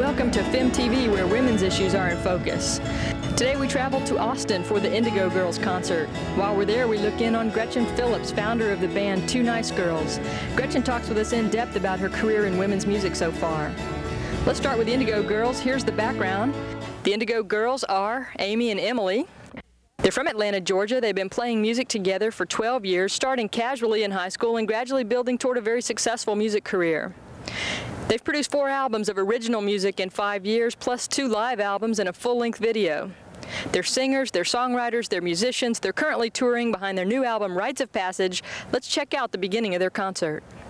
welcome to FemTV, where women's issues are in focus. Today we traveled to Austin for the Indigo Girls concert. While we're there, we look in on Gretchen Phillips, founder of the band Two Nice Girls. Gretchen talks with us in depth about her career in women's music so far. Let's start with the Indigo Girls. Here's the background. The Indigo Girls are Amy and Emily. They're from Atlanta, Georgia. They've been playing music together for 12 years, starting casually in high school and gradually building toward a very successful music career. They've produced 4 albums of original music in 5 years, plus 2 live albums and a full-length video. They're singers, they're songwriters, they're musicians. They're currently touring behind their new album, Rites of Passage. Let's check out the beginning of their concert.